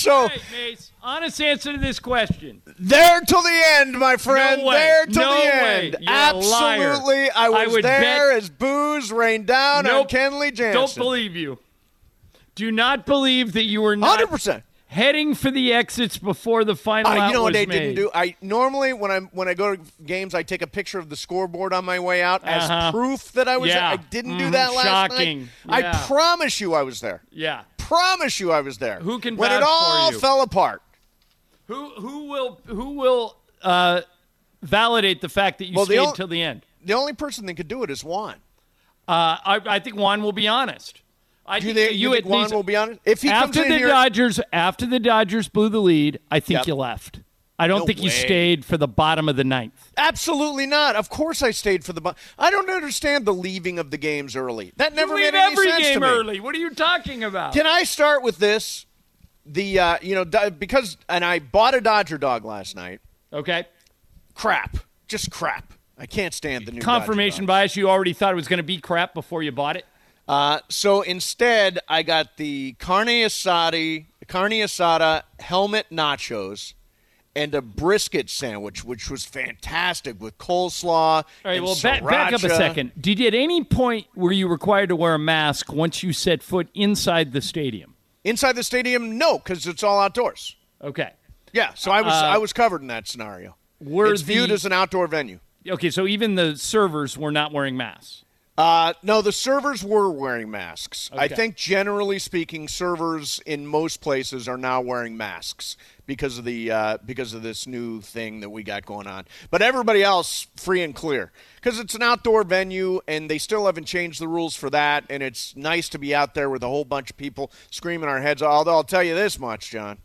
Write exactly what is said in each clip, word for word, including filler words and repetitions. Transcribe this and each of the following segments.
So, right, Mace, honest answer to this question. There till the end, my friend. No way. There till No the way. end. You're a Absolutely. liar. I was I would there bet- as booze rained down Nope. on Kenley Jansen. Don't believe you. Do not believe that you were not one hundred percent. heading for the exits before the final Uh, out you know what was they made. didn't do? I normally when I when I go to games, I take a picture of the scoreboard on my way out as Uh-huh. proof that I was Yeah. there. I didn't do Mhm. that last Shocking. night. Yeah. I promise you, I was there. Yeah. Promise you, I was there. Who can when vouch it all for you? fell apart? Who who will who will uh, validate the fact that you Well, the stayed ol- till the end? The only person that could do it is Juan. Uh, I, I think Juan will be honest. I Do you think think, you you think at Juan least will be honest? If he comes after in the here, Dodgers after the Dodgers blew the lead, I think Yep. you left. I don't No think you way. stayed for the bottom of the ninth. absolutely not. Of course, I stayed for the. Bu- I don't understand the leaving of the games early. That never you leave made any every sense game to me. early. What are you talking about? Can I start with this? The uh, you know Do- because and I bought a Dodger dog last night. Okay. Crap, just crap. I can't stand the new Confirmation Dodger bias. You already thought it was going to be crap before you bought it. Uh, so instead, I got the carne asada, carne asada helmet nachos, and a brisket sandwich, which was fantastic with coleslaw. All right, and well, back, back up a sriracha. second. Did you at any point were you required to wear a mask once you set foot inside the stadium? Inside the stadium, no, because it's all outdoors. Okay. Yeah, so I was Uh, I was covered in that scenario. Were It's viewed the- as an outdoor venue. Okay, so even the servers were not wearing masks. Uh, no, the servers were wearing masks. I Okay. think, generally speaking, servers in most places are now wearing masks because of the uh, because of this new thing that we got going on. But everybody else, free and clear, because it's an outdoor venue, and they still haven't changed the rules for that. And it's nice to be out there with a whole bunch of people screaming our heads off. Although I'll tell you this much, John,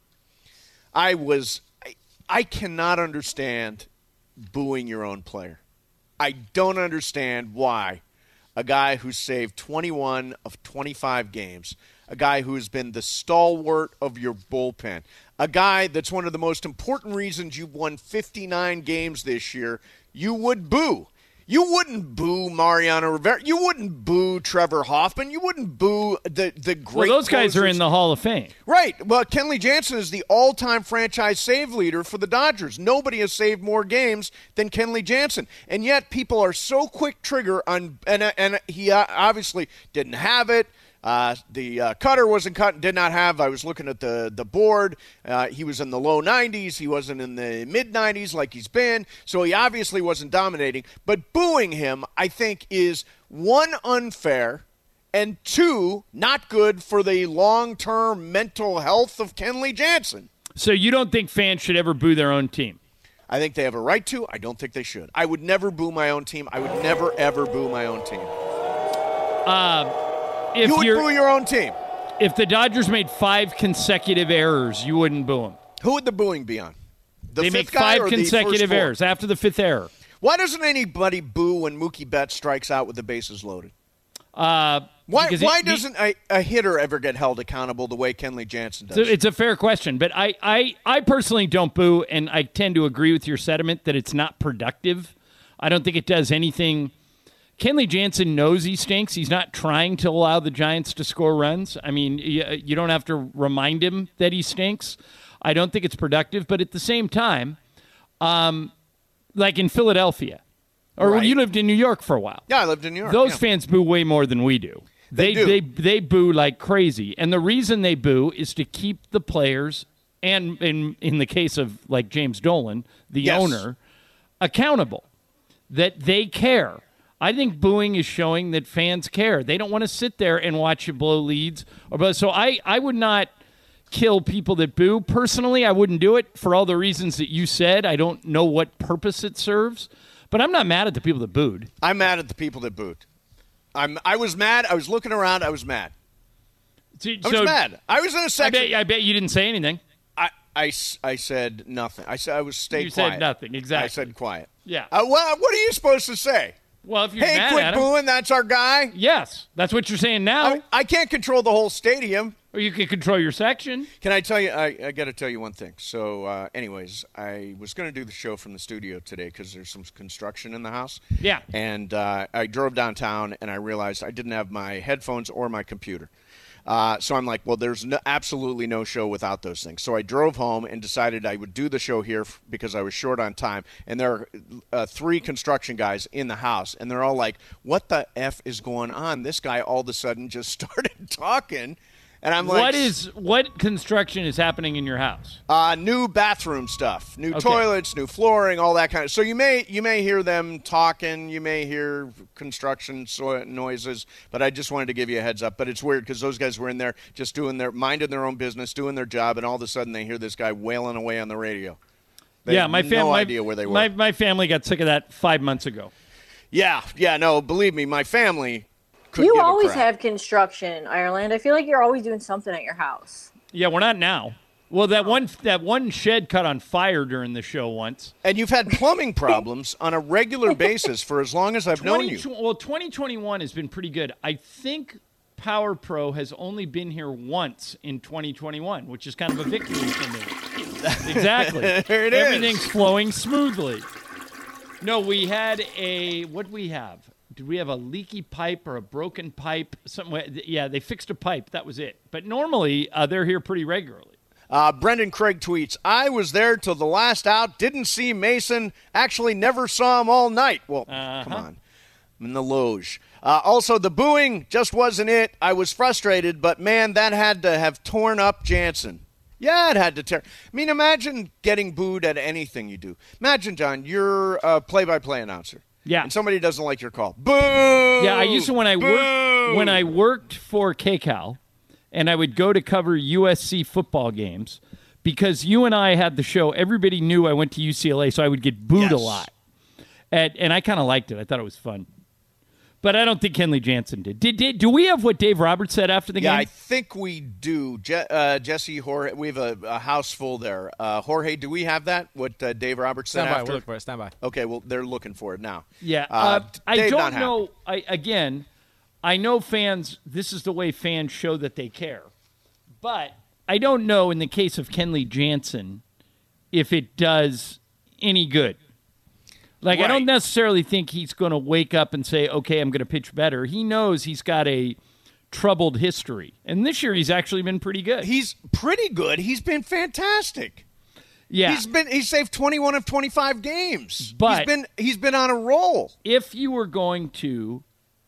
I was I, I cannot understand booing your own player. I don't understand why. A guy who saved twenty-one of twenty-five games, a guy who has been the stalwart of your bullpen, a guy that's one of the most important reasons you've won fifty-nine games this year, you would boo. You wouldn't boo Mariano Rivera. You wouldn't boo Trevor Hoffman. You wouldn't boo the, the great Well, those guys are closers. in the Hall of Fame. Right. Well, Kenley Jansen is the all-time franchise save leader for the Dodgers. Nobody has saved more games than Kenley Jansen. And yet people are so quick trigger on – and and he uh, obviously didn't have it. Uh, the uh, cutter wasn't cut, did not have. I was looking at the, the board. Uh, he was in the low nineties. He wasn't in the mid nineties like he's been. So he obviously wasn't dominating. But booing him, I think, is one, unfair, and two, not good for the long-term mental health of Kenley Jansen. So you don't think fans should ever boo their own team? I think they have a right to. I don't think they should. I would never boo my own team. I would never, ever boo my own team. Um, if You would you're, boo your own team. if the Dodgers made five consecutive errors, you wouldn't boo them. Who would the booing be on? The They fifth make guy five or the first consecutive four? errors after the fifth error. Why doesn't anybody boo when Mookie Betts strikes out with the bases loaded? Uh, Why because why it- doesn't a, a hitter ever get held accountable the way Kenley Jansen does? So it's a fair question, but I, I, I personally don't boo, and I tend to agree with your sentiment that it's not productive. I don't think it does anything. Kenley Jansen knows he stinks. He's not trying to allow the Giants to score runs. I mean, you, you don't have to remind him that he stinks. I don't think it's productive, but at the same time, um, like in Philadelphia, or when Right. you lived in New York for a while. yeah, I lived in New York. Those yeah. fans boo way more than we do. They They, do. they they boo like crazy, and the reason they boo is to keep the players and in in the case of like James Dolan, the Yes. owner, accountable, that they care. I think booing is showing that fans care. They don't want to sit there and watch you blow leads. Or but so I I would not kill people that boo. Personally, I wouldn't do it for all the reasons that you said. I don't know what purpose it serves, but I'm not mad at the people that booed. I'm mad at the people that booed. I'm I was mad. I was looking around. I was mad. So, I was mad. I was in a I section. bet, I bet you didn't say anything. I, I, s- I said nothing. I said I was stay You quiet. said nothing, exactly. I said quiet. Yeah. Uh, well, what are you supposed to say? Well, if you're Hey, mad quit at him, booing. That's our guy. yes, that's what you're saying now. I, I can't control the whole stadium. Or you can control your section. Can I tell you? I, I got to tell you one thing. So, uh, anyways, I was going to do the show from the studio today because there's some construction in the house. Yeah. And uh, I drove downtown and I realized I didn't have my headphones or my computer. Uh, so I'm like, well, there's no, absolutely no show without those things. So I drove home and decided I would do the show here f- because I was short on time. And there are uh, three construction guys in the house, and they're all like, what the F is going on? This guy all of a sudden just started talking. And I'm like, what is what construction is happening in your house? Uh, new bathroom stuff, new Okay. toilets, new flooring, all that kind of. So you may you may hear them talking, you may hear construction so- noises, but I just wanted to give you a heads up. But it's weird because those guys were in there just doing their minding their own business, doing their job, and all of a sudden they hear this guy wailing away on the radio. They yeah, had my no family. idea where they were. My my family got sick of that five months ago. yeah, yeah, no, believe me, my family. Could You give a always crap. have construction, Ireland. I feel like you're always doing something at your house. Yeah, we're not now. Well, that one that one shed caught on fire during the show once. And you've had plumbing problems on a regular basis for as long as I've known twenty, you. Well, twenty twenty-one has been pretty good. I think Power Pro has only been here once in twenty twenty-one, which is kind of a victory for me. Exactly. There it is. Everything's flowing smoothly. No, we had a what did we have? Did we have a leaky pipe or a broken pipe? Something. Yeah, they fixed a pipe. That was it. But normally uh, they're here pretty regularly. Uh, Brendan Craig tweets, I was there till the last out, didn't see Mason, actually never saw him all night. Well, Uh-huh. come on. I'm in the loge. Uh, also, the booing just wasn't it. I was frustrated, but, man, that had to have torn up Jansen. Yeah, it had to tear. I mean, imagine getting booed at anything you do. Imagine, John, you're a play-by-play announcer. Yeah. And somebody doesn't like your call. Boo! Yeah, I used to when I Boo! worked when I worked for K Cal, and I would go to cover U S C football games because you and I had the show. Everybody knew I went to U C L A, so I would get booed Yes. a lot, and and I kind of liked it. I thought it was fun, but I don't think Kenley Jansen did. Did, did do we have what Dave Roberts said after the Yeah, I game? think we do. Je- uh, Jesse, Jorge, we have a, a house full there. Uh, Jorge, do we have that? What uh, Dave Roberts said Stand by. after? We'll look for it. Stand by. Okay, well, they're looking for it now. Yeah, Uh, uh, I Dave, not don't happy. know. I again, I know fans. This is the way fans show that they care, but I don't know in the case of Kenley Jansen if it does any good. Like I don't Right. necessarily think he's going to wake up and say, "Okay, I'm going to pitch better." He knows he's got a troubled history, and this year he's actually been pretty good. He's pretty good. He's been fantastic. yeah, He's been he's saved twenty-one of twenty-five games. But- he's been he's been on a roll. if you were going to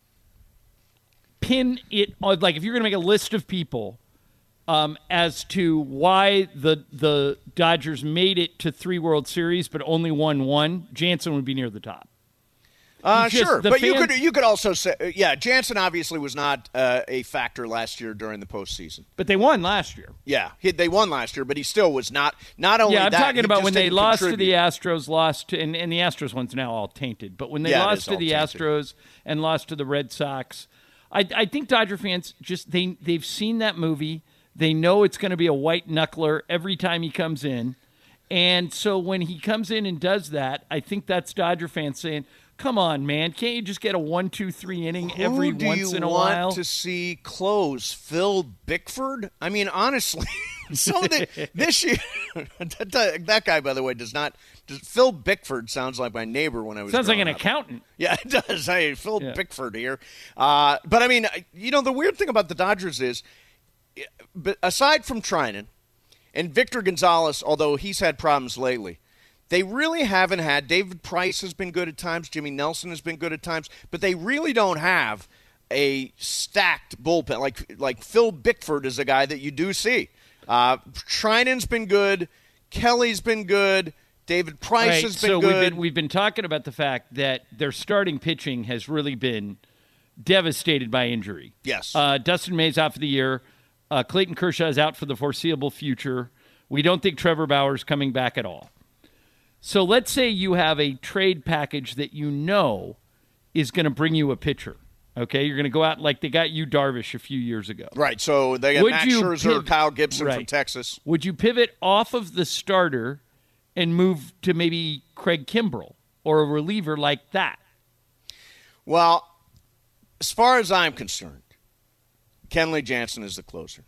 pin it on, like if you're going to make a list of people um, as to why the the Dodgers made it to three World Series but only won one, Jansen would be near the top. Uh, He's just- sure, the but you fans- could you could also say uh, yeah, Jansen obviously was not uh, a factor last year during the postseason. But they won last year. Yeah, he, they won last year, but he still was not. Not only Yeah, I'm that, talking he about just when they didn't lost to contribute. the Astros, lost to, and, and the Astros one's now all tainted. But when they Yeah, it lost is to all the tainted. Astros and lost to the Red Sox, I, I think Dodger fans just they they've seen that movie. They know it's going to be a white knuckler every time he comes in, and so when he comes in and does that, I think that's Dodger fans saying, "Come on, man, can't you just get a one, two, three inning every Who do once you in a want while?" to see close? Phil Bickford? I mean, honestly, some of the, this year, that, that guy, by the way, does not. Does, Phil Bickford sounds like my neighbor when I was. Sounds like growing an up. accountant. Yeah, it does. Hey, Phil Yeah. Bickford here. Uh, but I mean, you know, the weird thing about the Dodgers is, but aside from Trinan and Victor Gonzalez, although he's had problems lately, they really haven't had. David Price has been good at times. Jimmy Nelson has been good at times, but they really don't have a stacked bullpen. Like like Phil Bickford is a guy that you do see. Uh, Trinan's been good. Kelly's been good. David Price Right, has been so good. we've been we've been talking about the fact that their starting pitching has really been devastated by injury. Yes. Uh, Dustin May's out for the year. Uh, Clayton Kershaw is out for the foreseeable future. We don't think Trevor Bauer's coming back at all. So let's say you have a trade package that you know is going to bring you a pitcher. Okay, you're going to go out like they got you Darvish a few years ago. Right, so they got Would Max you Scherzer, piv- Kyle Gibson from Right. Texas. Would you pivot off of the starter and move to maybe Craig Kimbrell or a reliever like that? Well, as far as I'm concerned, Kenley Jansen is the closer.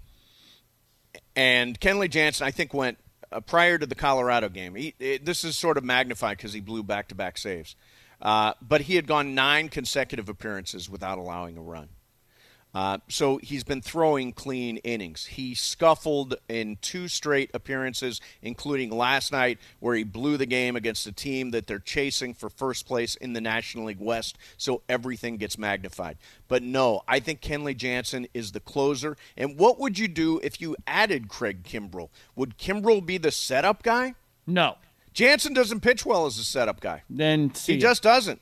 And Kenley Jansen, I think, went uh, prior to the Colorado game. He, it, this is sort of magnified because he blew back-to-back saves. Uh, but he had gone nine consecutive appearances without allowing a run. Uh, so he's been throwing clean innings. He scuffled in two straight appearances, including last night where he blew the game against a team that they're chasing for first place in the National League West, so everything gets magnified. But no, I think Kenley Jansen is the closer. And what would you do if you added Craig Kimbrel? Would Kimbrel be the setup guy? No. Jansen doesn't pitch well as a setup guy. Then He just doesn't.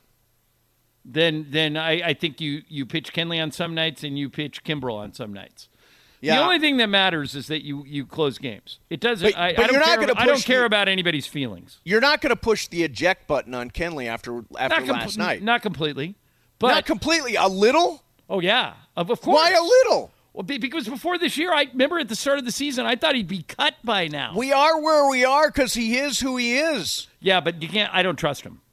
Then then I, I think you, you pitch Kenley on some nights and you pitch Kimbrel on some nights. Yeah. The only thing that matters is that you, you close games. It doesn't. But- I, but I don't you're not care. gonna About, I don't push care the- about anybody's feelings. You're not going to push the eject button on Kenley after after Not com- last night. Not completely, but Not completely. A little? oh yeah, of, of course. Why a little? Well, be- because before this year, I remember at the start of the season, I thought he'd be cut by now. We are where we are because he is who he is. yeah, but you can't. I don't trust him.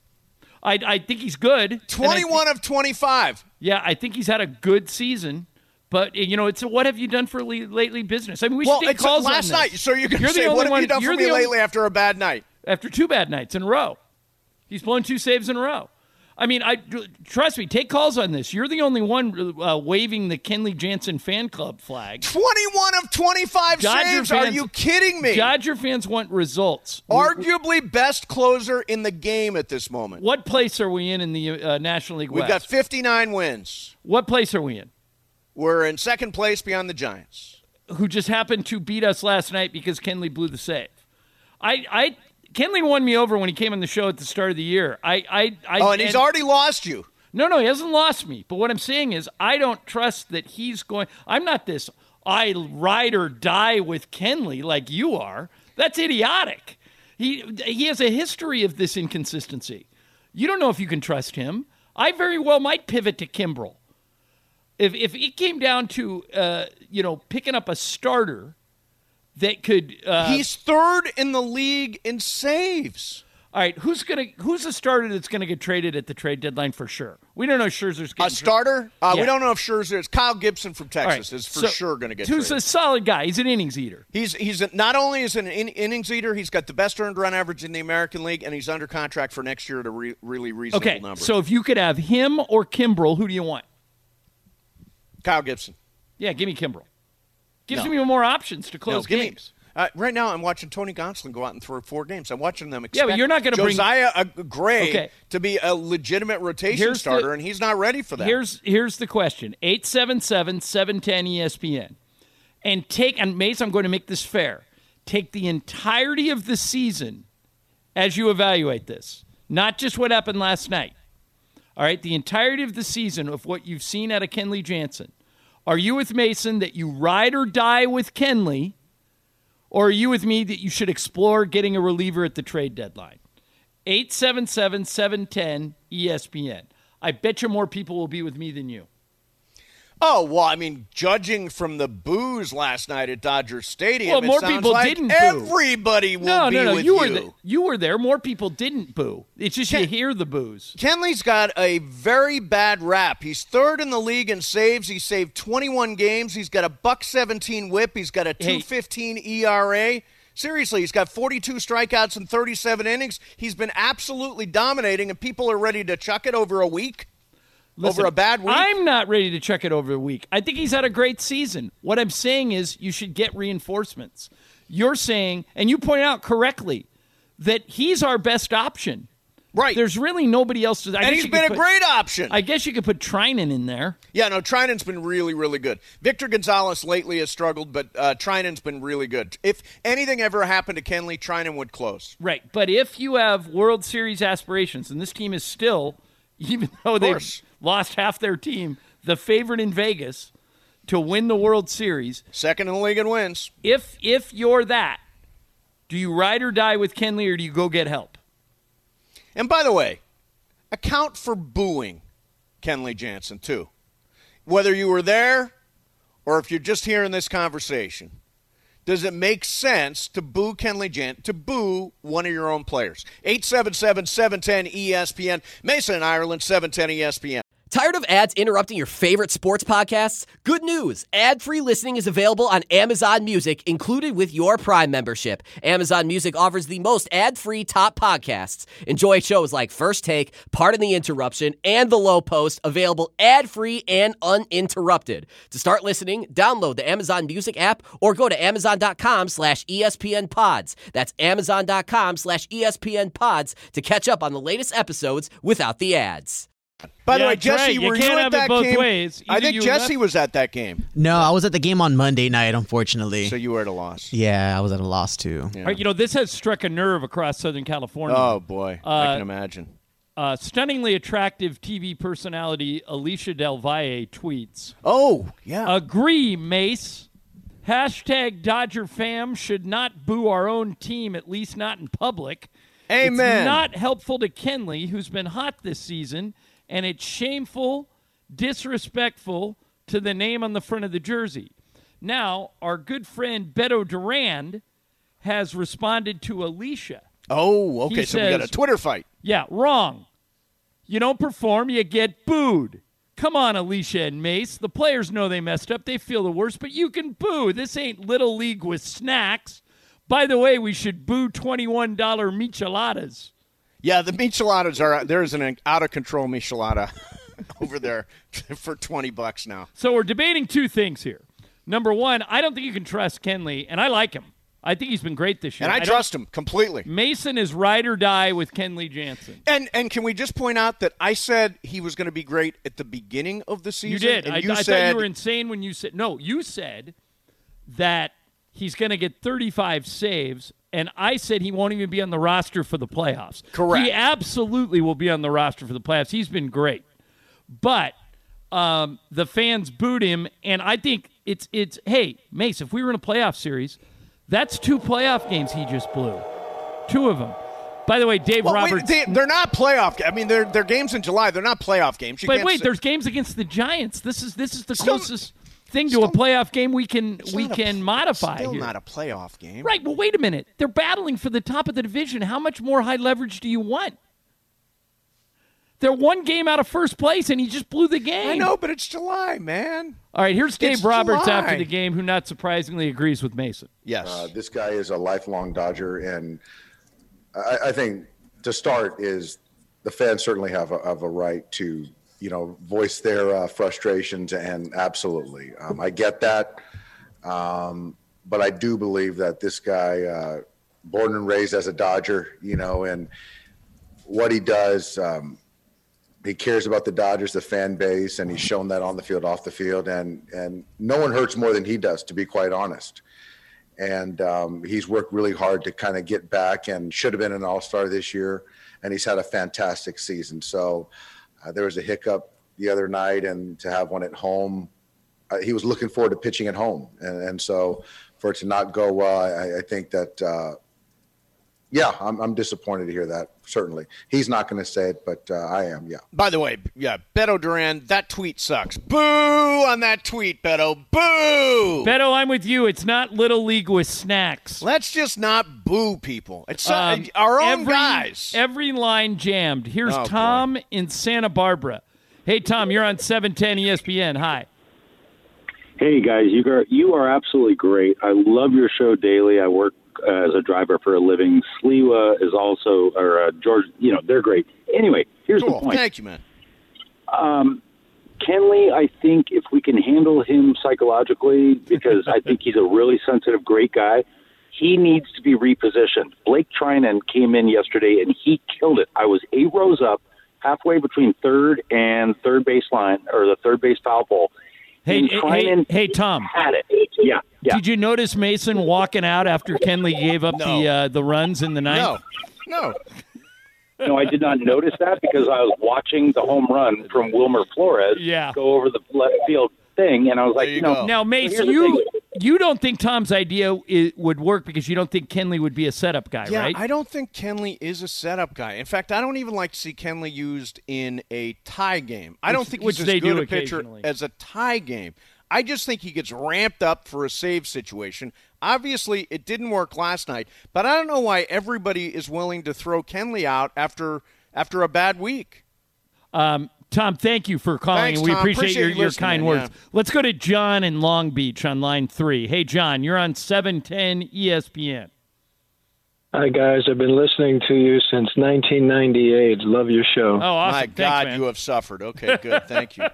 I I think he's good. and I twenty-one thi- of twenty-five. yeah, I think he's had a good season. But you know, it's a, what have you done for le- lately business? I mean, we Well, should take it's calls on last this. night. So you're going to You're the say, only what have one- you done you're for me the only- lately after a bad night? After two bad nights in a row, he's blown two saves in a row. I mean, I trust me. Take calls on this. You're the only one uh, waving the Kenley Jansen fan club flag. twenty-one of twenty-five Dodger saves. Are fans- you kidding me? Dodger fans want results. Arguably best closer in the game at this moment. What place are we in in the uh, National League We've West? got fifty-nine wins. What place are we in? We're in second place behind the Giants. Who just happened to beat us last night because Kenley blew the save. I, I, Kenley won me over when he came on the show at the start of the year. I, I, I Oh, and he's already lost you. No, no, he hasn't lost me. But what I'm saying is, I don't trust that he's going. I'm not this. I ride or die with Kenley like you are. That's idiotic. He he has a history of this inconsistency. You don't know if you can trust him. I very well might pivot to Kimbrel. If if it came down to uh, you know picking up a starter that could. Uh, He's third in the league in saves. all right, who's gonna who's the starter that's gonna get traded at the trade deadline for sure? We don't know if Scherzer's getting A starter? Uh, Yeah. We don't know if Scherzer is. Kyle Gibson from All right, Texas is for so- sure going to get Who's traded. a solid guy? He's an innings eater. He's he's a, not only is an in, innings eater, he's got the best earned run average in the American League, and he's under contract for next year at a re, really reasonable Okay, number. so if you could have him or Kimbrel, who do you want? Kyle Gibson. Yeah, give me Kimbrel. Gives No. me more options to No, close give me- games. uh, right now, I'm watching Tony Gonsolin go out and throw four games. I'm watching them. Yeah, but expect you're not gonna bring- Josiah uh, Gray Okay. to be a legitimate rotation Here's the- starter, and he's not ready for that. Here's here's the question: eight seven seven, seven one zero E S P N, and take and Mace. I'm going to make this fair. Take the entirety of the season as you evaluate this, not just what happened last night. All right, the entirety of the season of what you've seen out of Kenley Jansen. Are you with Mason that you ride or die with Kenley, or are you with me that you should explore getting a reliever at the trade deadline? eight seven seven, seven one zero E S P N. I bet you more people will be with me than you. Oh, well, I mean, judging from the boos last night at Dodger Stadium, Well, it more sounds people like didn't boo. everybody will No, be no, no. with You you. were the, you were there. More people didn't boo. It's just you Ken- hear the boos. Kenley's got a very bad rap. He's third in the league in saves. He saved twenty-one games. He's got a buck seventeen whip. He's got a Hey. two fifteen E R A. Seriously, he's got forty-two strikeouts in thirty-seven innings. He's been absolutely dominating, and people are ready to chuck it over a week. Listen, over a bad week. I'm not ready to check it over a week. I think he's had a great season. What I'm saying is you should get reinforcements. You're saying, and you point out correctly, that he's our best option. Right. There's really nobody else to. I and guess he's you been a could put- great option. I guess you could put Trinan in there. Yeah, no, Trinan's been really, really good. Victor Gonzalez lately has struggled, but uh, Trinan's been really good. If anything ever happened to Kenley, Trinan would close. Right. But if you have World Series aspirations, and this team is still, even though they've course. lost half their team, the favorite in Vegas to win the World Series, Second in the league in wins. if if you're that, do you ride or die with Kenley or do you go get help? And by the way, account for booing Kenley Jansen, too. Whether you were there or if you're just hearing this conversation, does it make sense to boo Kenley Jansen, to boo one of your own players? eight seven seven, seven one zero E S P N, Mason in Ireland, seven ten E S P N. Tired of ads interrupting your favorite sports podcasts? Good news! Ad-free listening is available on Amazon Music, included with your Prime membership. Amazon Music offers the most ad-free top podcasts. Enjoy shows like First Take, Pardon the Interruption, and The Low Post, available ad-free and uninterrupted. To start listening, download the Amazon Music app or go to amazon.com slash ESPN pods. That's amazon.com slash ESPN pods to catch up on the latest episodes without the ads. By the Yeah, way, that's Jesse, right. You were can't you at have it that both game? ways. I Either think you Jesse left- was at that game. No, I was at the game on Monday night, unfortunately. So you were at a loss. Yeah, I was at a loss, too. Yeah. All right, you know, this has struck a nerve across Southern California. Oh, boy. I Uh, can imagine. Uh, stunningly attractive T V personality Alicia Del Valle tweets, Oh, yeah. agree, Mace. Hashtag Dodger fam should not boo our own team, at least not in public. Amen. It's not helpful to Kenley, who's been hot this season, and it's shameful, disrespectful to the name on the front of the jersey. Now, our good friend Beto Durand has responded to Alicia. Oh, okay. He So we got a says- Twitter fight. Yeah, wrong. You don't perform, you get booed. Come on, Alicia and Mace. The players know they messed up. They feel the worst, but you can boo. This ain't Little League with snacks. By the way, we should boo twenty-one dollar micheladas. Yeah, the micheladas are there's an out of control michelada over there for twenty bucks now. So we're debating two things here. Number one, I don't think you can trust Kenley, and I like him. I think he's been great this year. And I, I trust him completely. Mason is ride or die with Kenley Jansen. And and can we just point out that I said he was going to be great at the beginning of the season? You did. And I, you I said, thought you were insane when you said no. You said that he's going to get thirty-five saves, and I said he won't even be on the roster for the playoffs. Correct. He absolutely will be on the roster for the playoffs. He's been great, but um, the fans booed him, and I think it's it's. Hey, Mace, if we were in a playoff series, that's two playoff games he just blew, two of them. By the way, Dave well, Roberts. Wait, they, they're not playoff games. I mean, they're they're games in July. They're not playoff games. You but can't wait, say- there's games against the Giants. This is this is the Still- closest thing to still- a playoff game we can It's we not a- can modify Still here. not a playoff game. Right. Well, wait a minute. They're battling for the top of the division. How much more high leverage do you want? They're one game out of first place, and he just blew the game. I know, but it's July, man. All right, here's Dave It's Roberts July. after the game, who not surprisingly agrees with Mason. Yes. Uh, this guy is a lifelong Dodger, and I, I think to start is the fans certainly have a, have a right to, you know, voice their uh, frustrations, and absolutely, um, I get that. Um, but I do believe that this guy, uh, born and raised as a Dodger, you know, and what he does, um, he cares about the Dodgers, the fan base, and he's shown that on the field, off the field, and and no one hurts more than he does, to be quite honest. And um, he's worked really hard to kind of get back, and should have been an all-star this year, and he's had a fantastic season. So uh, there was a hiccup the other night, and to have one at home, uh, he was looking forward to pitching at home, and, and so for it to not go well, I, I think that, uh, yeah, I'm, I'm disappointed to hear that, certainly. He's not going to say it, but uh, I am, yeah. By the way, yeah, Beto Duran, that tweet sucks. Boo on that tweet, Beto. Boo! Beto, I'm with you. It's not Little League with snacks. Let's just not boo people. It's uh, Um, our own every, guys. Every line jammed. Here's Oh, Tom in Santa Barbara. Hey, Tom, you're on seven ten E S P N. Hi. Hey guys, you are you are absolutely great. I love your show daily. I work uh, as a driver for a living. Sliwa is also, or uh, George. You know, they're great. Anyway, here's Cool. the point. Thank you, man. Um, Kenley, I think if we can handle him psychologically, because I think he's a really sensitive, great guy, he needs to be repositioned. Blake Trinan came in yesterday and he killed it. I was eight rows up, halfway between third and third base line, or the third base foul pole. Hey, And hey, Trinan hey, Tom. had it. Yeah, yeah. Did you notice Mason walking out after Kenley gave up No. the uh, the runs in the ninth? No. No. No, I did not notice that because I was watching the home run from Wilmer Flores Yeah. go over the left field thing, and I was like, There you you know, go. Now, Mace, here's the you thing. you don't think Tom's idea i would work because you don't think Kenley would be a setup guy, Yeah, right? I don't think Kenley is a setup guy. In fact, I don't even like to see Kenley used in a tie game. I don't Which- think which he's they as good do a pitcher occasionally. as a tie game. I just think he gets ramped up for a save situation. Obviously, it didn't work last night, but I don't know why everybody is willing to throw Kenley out after after a bad week. Um, Tom, thank you for calling, Thanks, and we Tom. appreciate, Appreciate your, you your listening, kind yeah. words. Let's go to John in Long Beach on line three. Hey, John, you're on seven ten E S P N. Hi, guys. I've been listening to you since nineteen ninety-eight. Love your show. Oh, awesome. My Thanks, God, man. you have suffered. Okay, good. Thank you.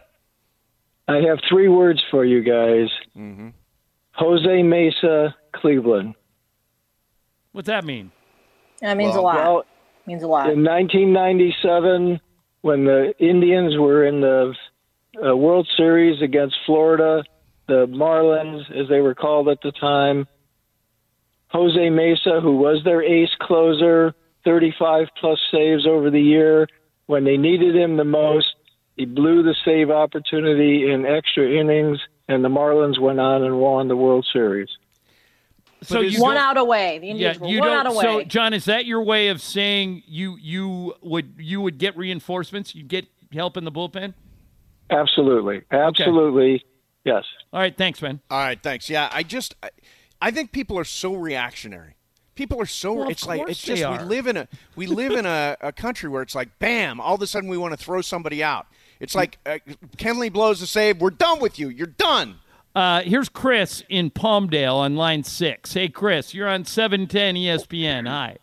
I have three words for you guys. Mm-hmm. Jose Mesa, Cleveland. What's that mean? That means Well, a lot. Well, means a lot. in nineteen ninety-seven, when the Indians were in the uh, World Series against Florida, the Marlins, as they were called at the time, Jose Mesa, who was their ace closer, thirty-five plus saves over the year, when they needed him the most, he blew the save opportunity in extra innings, and the Marlins went on and won the World Series. So is- you One don't- out away. The Yeah, Indians were you one don't. out away. So, John, is that your way of saying you you would you would get reinforcements? You'd get help in the bullpen? Absolutely. Absolutely. Yes. All right, thanks, man. All right, thanks. Yeah, I just, I, I think people are so reactionary. People are so. Well, of it's like course it's just they we are. live in a we live in a, a country where it's like bam, all of a sudden we want to throw somebody out. It's like uh, Kenley blows a save. We're done with you. You're done. Uh, here's Chris in Palmdale on line six. Hey, Chris, you're on seven ten E S P N. Hi.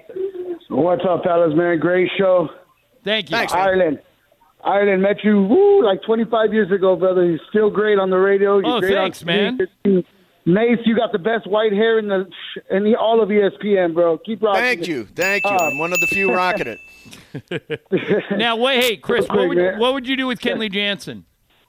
What's up, fellas, man? Great show. Thank you. Thanks, man. Ireland. Ireland met you woo, like twenty-five years ago, brother. You're still great on the radio. You're Oh, great thanks, on man. Mace, you got the best white hair in the in the, all of E S P N, bro. Keep rocking. Thank it. you, thank you. Uh, I'm one of the few rocking it. Now, wait, hey, Chris, what would, man. what would you do with Kenley Jansen?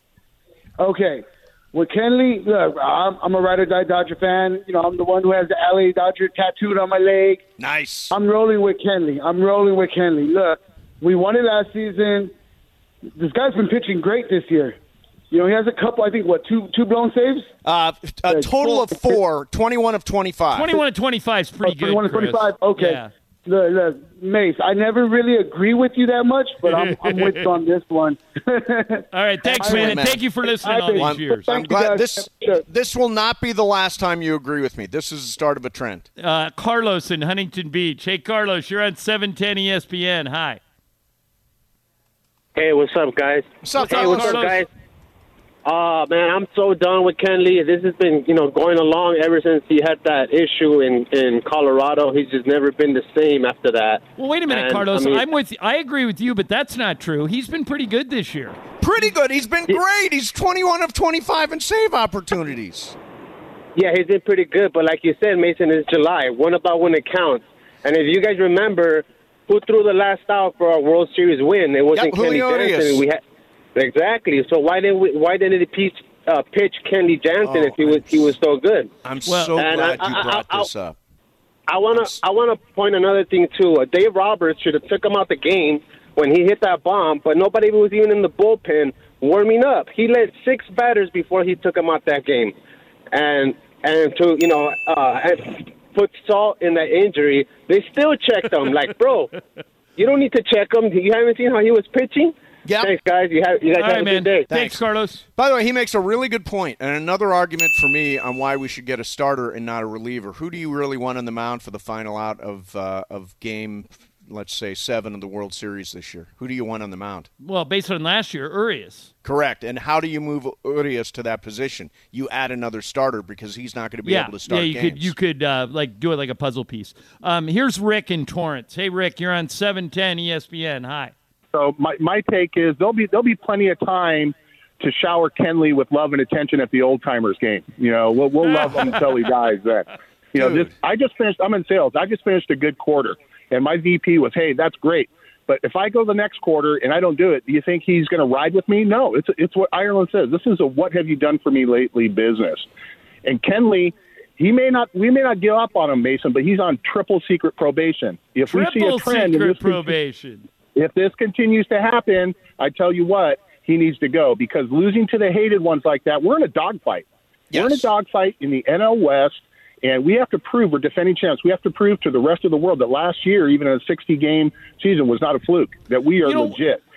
Okay. With Kenley, look, I'm, I'm a ride or die Dodger fan. You know, I'm the one who has the L A Dodger tattooed on my leg. Nice. I'm rolling with Kenley. I'm rolling with Kenley. Look, we won it last season. This guy's been pitching great this year. You know, he has a couple, I think, what, two two blown saves? Uh, a total of four, twenty-one of twenty-five. twenty-one to twenty-five is pretty Oh, good, twenty-one and Chris. twenty-five? Okay. Yeah. Look, look, Mace, I never really agree with you that much, but I'm, I'm with you on this one. All right, thanks, man, and man. thank you for listening I all think- these I'm, years. I'm Thank you, glad guys. this Sure. this will not be the last time you agree with me. This is the start of a trend. Uh, Carlos in Huntington Beach. Hey, Carlos, you're on seven ten E S P N. Hi. Hey, what's up, guys? What's up, Hey, Carlos? what's up, guys? Uh, man, I'm so done with Kenley. This has been, you know, going along ever since he had that issue in, in Colorado. He's just never been the same after that. Well, wait a minute, And, Carlos. I mean- I'm with. I agree with you, but that's not true. He's been pretty good this year. Pretty good. He's been great. He's twenty-one of twenty-five in save opportunities. Yeah, he's been pretty good, but like you said, Mason, it's July. One about when it counts. And if you guys remember, who threw the last out for our World Series win? It wasn't Yep, Kenley Julio Jansen. Urias. We had exactly. So why didn't we, why didn't he pitch, uh, pitch Kenley Jansen Oh, if he was he was so good? I'm Well, so and glad I- you I- brought I- this up. I want to I want to point another thing too. Uh, Dave Roberts should have took him out the game when he hit that bomb, but nobody was even in the bullpen warming up. He led six batters before he took him out that game, and and to you know uh, and put salt in that injury, they still checked him. Like, bro, you don't need to check him. You haven't seen how he was pitching. Yeah. Thanks, guys. You have you guys All have right, a man. good day. Thanks, Carlos. By the way, he makes a really good point, and another argument for me on why we should get a starter and not a reliever. Who do you really want on the mound for the final out of uh, of game, let's say, seven of the World Series this year? Who do you want on the mound? Well, based on last year, Urias. Correct. And how do you move Urias to that position? You add another starter because he's not going to be yeah, able to start yeah. You games. could you could uh, like do it like a puzzle piece. Um, here's Rick in Torrance. Hey, Rick, you're on seven ten E S P N. Hi. So my, my take is there'll be there'll be plenty of time to shower Kenley with love and attention at the old timers game. You know, we'll we'll love him until he dies. Then, you know, Dude. this I just finished. I'm in sales. I just finished a good quarter, and my V P was, hey, that's great. But if I go the next quarter and I don't do it, do you think he's going to ride with me? No, it's it's what Ireland says. This is a what have you done for me lately business. And Kenley, he may not we may not give up on him, Mason, but he's on triple secret probation. If we see Triple a trend in secret this probation. If this continues to happen, I tell you what, he needs to go because losing to the hated ones like that, we're in a dogfight. Yes. We're in a dogfight in the N L West, and we have to prove we're defending champs. We have to prove to the rest of the world that last year, even in a sixty-game season, was not a fluke, that we are You know, legit.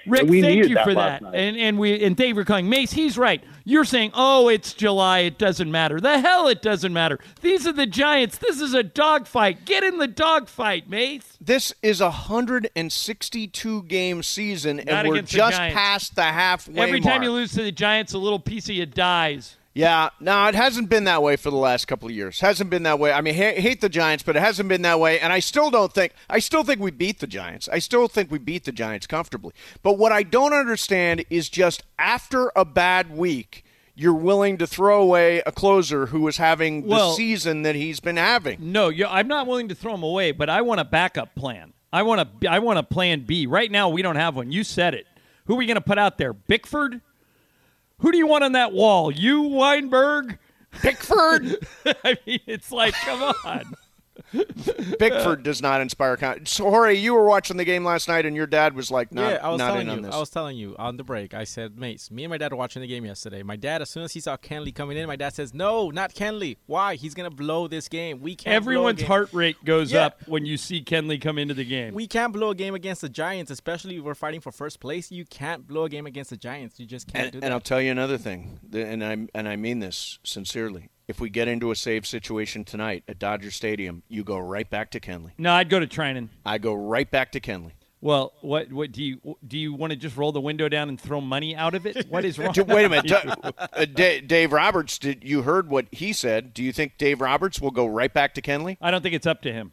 Rick, And we thank needed you that for last that. night. And and we and Dave, you're calling Mace. He's right. You're saying, oh, it's July. It doesn't matter. The hell, it doesn't matter. These are the Giants. This is a dogfight. Get in the dogfight, Mace. This is a one hundred sixty-two game season, Not and we're against the just Giants. past the halfway Every time mark. you lose to the Giants, a little piece of you dies. Yeah, no, it hasn't been that way for the last couple of years. Hasn't been that way. I mean, ha- hate the Giants, but it hasn't been that way. And I still don't think. I still think we beat the Giants. I still think we beat the Giants comfortably. But what I don't understand is just after a bad week, you're willing to throw away a closer who is having the Well, season that he's been having. No, you I'm not willing to throw him away, but I want a backup plan. I want a I want a plan B. Right now, we don't have one. You said it. Who are we going to put out there? Bickford? Who do you want on that wall? You, Weinberg? Bickford? I mean, it's like, come on. Bickford does not inspire confidence. So, Jorge, you were watching the game last night, and your dad was like, not, yeah, I was not telling in you. on this. I was telling you on the break. I said, Mace, me and my dad were watching the game yesterday. My dad, as soon as he saw Kenley coming in, my dad says, no, not Kenley. Why? He's gonna blow this game. We can't. Everyone's blow a game. heart rate goes Yeah. up when you see Kenley come into the game. We can't blow a game against the Giants, especially if we're fighting for first place. You can't blow a game against the Giants. You just can't and, do and that. I'll tell you another thing, th- and I and I mean this sincerely. If we get into a save situation tonight at Dodger Stadium, you go right back to Kenley. No, I'd go to Trinan. I go right back to Kenley. Well, what what do you do? You want to just roll the window down and throw money out of it? What is wrong? Wait a minute, uh, D- Dave Roberts. Did you heard what he said? Do you think Dave Roberts will go right back to Kenley? I don't think it's up to him.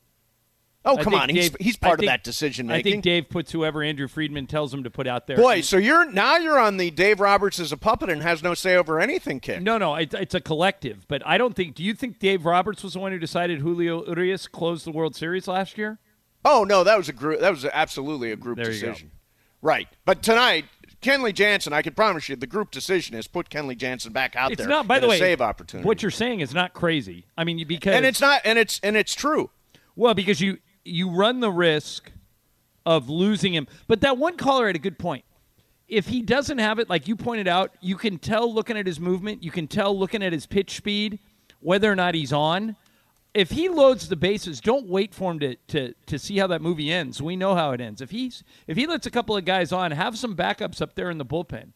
Oh, I come think on, he's Dave- he's I part think- of that decision I making. think Dave puts whoever Andrew Friedman tells him to put out there. Boy, so you're now you're on the Dave Roberts is a puppet and has no say over anything kick. No, no, it's, it's a collective. But I don't think. Do you think Dave Roberts was the one who decided Julio Urias closed the World Series last year? Oh no, that was a group. That was absolutely a group There you go. decision. Right, but tonight, Kenley Jansen, I can promise you, the group decision is put Kenley Jansen back out It's there. not. By in the a way, save opportunity. what you're saying is not crazy. I mean, because and it's not, and it's and it's true. Well, because you you run the risk of losing him. But that one caller had a good point. If he doesn't have it, like you pointed out, you can tell looking at his movement, you can tell looking at his pitch speed whether or not he's on. If he loads the bases, don't wait for him to, to, to see how that movie ends. We know how it ends. If he's if he lets a couple of guys on, have some backups up there in the bullpen.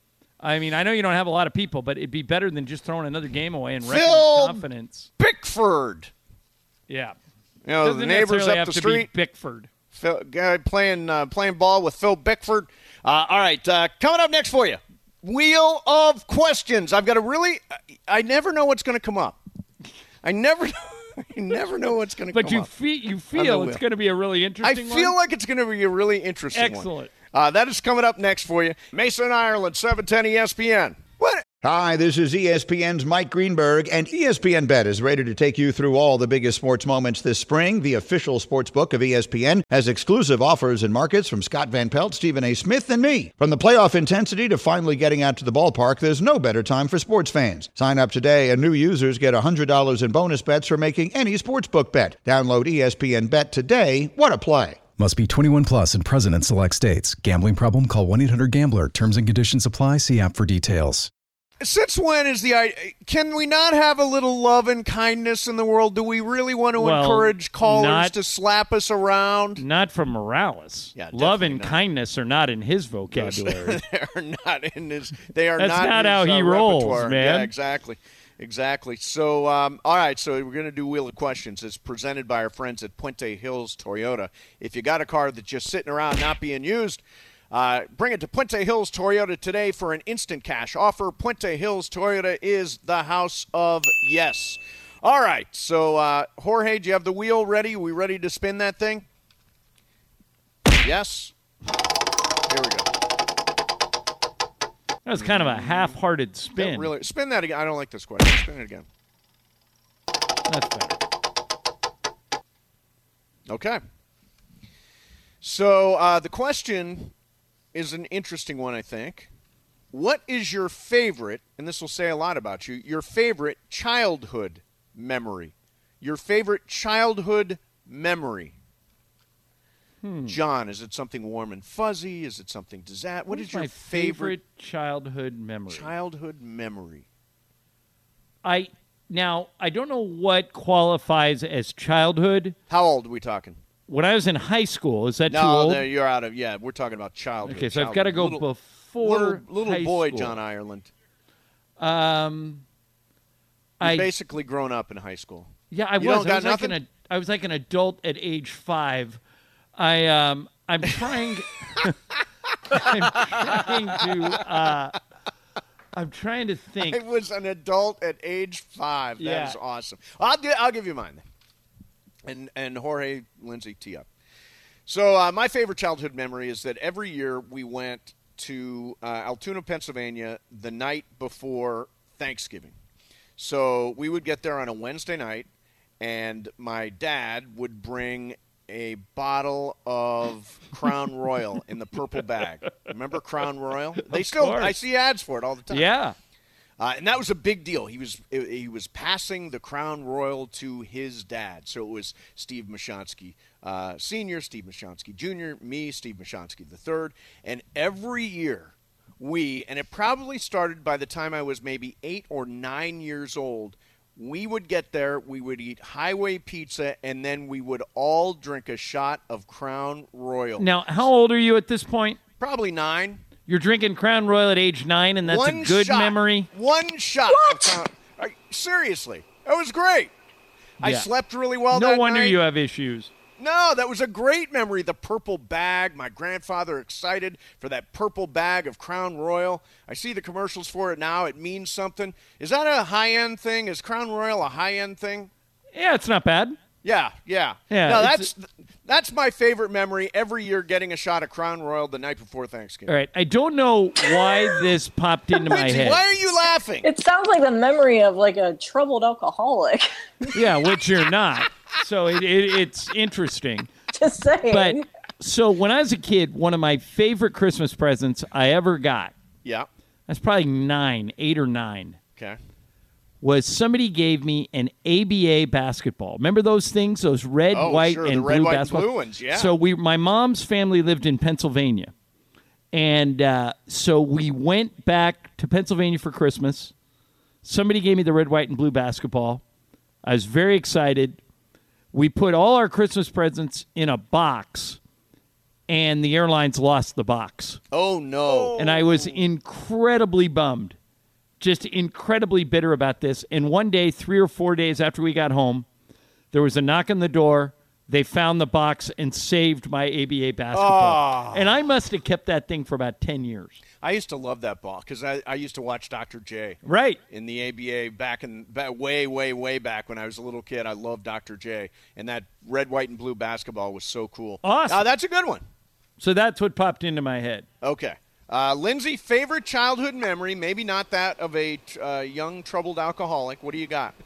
I mean, I know you don't have a lot of people, but it'd be better than just throwing another game away and wrecking Phil confidence. Bickford. Yeah. You know, Doesn't the neighbors necessarily up have the to be street. Bickford. Phil, guy playing uh, playing ball with Phil Bickford. Uh, all right, uh, coming up next for you, Wheel of Questions. I've got a really, I never know what's going to come up. I never, I never know what's going to come But you up. feel you on the feel it's wheel. going to be a really I interesting feel one. like it's going to be a really interesting one. Excellent. Uh, that is coming up next for you. Mason, Ireland, seven ten E S P N. What? Hi, this is E S P N's Mike Greenberg, and E S P N Bet is ready to take you through all the biggest sports moments this spring. The official sports book of E S P N has exclusive offers and markets from Scott Van Pelt, Stephen A. Smith, and me. From the playoff intensity to finally getting out to the ballpark, there's no better time for sports fans. Sign up today, and new users get one hundred dollars in bonus bets for making any sportsbook bet. Download E S P N Bet today. What a play. Must be twenty-one plus and present in select states. Gambling problem? Call one eight hundred gambler. Terms and conditions apply. See app for details. Since when is the idea? Can we not have a little love and kindness in the world? Do we really want to Well, encourage callers not- to slap us around? Not from Morales. Yeah, Love and definitely not. kindness are not in his vocabulary. They're not in his. They are That's not. not in how his, he uh, rolls, repertoire. man. Yeah, exactly, exactly. So, um, all right. So we're going to do Wheel of Questions. It's presented by our friends at Puente Hills Toyota. If you got a car that's just sitting around not being used, uh, bring it to Puente Hills Toyota today for an instant cash offer. Puente Hills Toyota is the house of yes. All right. So, uh, Jorge, do you have the wheel ready? Are we ready to spin that thing? Yes. Here we go. That was kind of a half-hearted That spin. really spin that again. I don't like this question. Spin it again. That's better. Okay. So uh, the question is an interesting one, I think. What is your favorite, and this will say a lot about you, your favorite childhood memory? Your favorite childhood memory? Hmm. John, is it something warm and fuzzy? Is it something disaster? What is, your my favorite childhood memory? childhood memory? I now I don't know what qualifies as childhood. How old are we talking? when I was in high school. Is that no, too old? No, you're out of. Yeah, we're talking about childhood. Okay, so childhood. I've got to go little, before little, little high boy school. John Ireland. Um, You've I basically grown up in high school. Yeah, I you was. Don't got I was nothing? like an I was like an adult at age five. I um I'm trying I'm trying to uh I'm trying to think. I was an adult at age five. That Yeah. is awesome. I'll gi- I'll give you mine then. And and Jorge, Lindsay, tee up. So uh, my favorite childhood memory is that every year we went to uh, Altoona, Pennsylvania, the night before Thanksgiving. So we would get there on a Wednesday night, and my dad would bring a bottle of Crown Royal in the purple bag. Remember Crown Royal? They Of still course. I see ads for it all the time. Yeah. Uh, and that was a big deal. He was he was passing the Crown Royal to his dad. So it was Steve Mashonsky uh, Senior, Steve Mashonsky Junior, me, Steve Mashonsky the third. And every year we, and it probably started by the time I was maybe eight or nine years old, we would get there, we would eat highway pizza, and then we would all drink a shot of Crown Royal. Now, how old are you at this point? Probably nine. You're drinking Crown Royal at age nine, and that's One a good shot. memory? One shot. Of Crown. Are you- seriously, that was great. I Yeah. slept really well No that wonder night. you have issues. No, that was a great memory. The purple bag. My grandfather excited for that purple bag of Crown Royal. I see the commercials for it now. It means something. Is that a high-end thing? Is Crown Royal a high-end thing? Yeah, it's not bad. Yeah, yeah. Yeah, No, it's- that's that's my favorite memory. Every year, getting a shot of Crown Royal the night before Thanksgiving. All right, I don't know why this popped into my Lindsay, head. why are you laughing? It sounds like the memory of like a troubled alcoholic. Yeah, which you're not. So it, it, it's interesting. Just saying. But so when I was a kid, one of my favorite Christmas presents I ever got, Yeah. that's probably nine, eight or nine, Okay. was somebody gave me an A B A basketball. Remember those things, those red, Oh, white, sure, and the red, blue white, and basketball? blue ones, yeah. So we, my mom's family lived in Pennsylvania, and uh, so we went back to Pennsylvania for Christmas. Somebody gave me the red, white, and blue basketball. I was very excited. We put all our Christmas presents in a box, and the airlines lost the box. Oh, no. And I was incredibly bummed, just incredibly bitter about this. And one day, three or four days after we got home, there was a knock on the door. They found the box and saved my A B A basketball. Oh. And I must have kept that thing for about ten years. I used to love that ball because I, I used to watch Doctor J. Right. In the A B A back in back, way, way, way back when I was a little kid. I loved Doctor J. And that red, white, and blue basketball was so cool. Awesome. Uh, that's a good one. So that's what popped into my head. Okay. Uh, Lindsay, favorite childhood memory, maybe not that of a uh, young, troubled alcoholic. What do you got?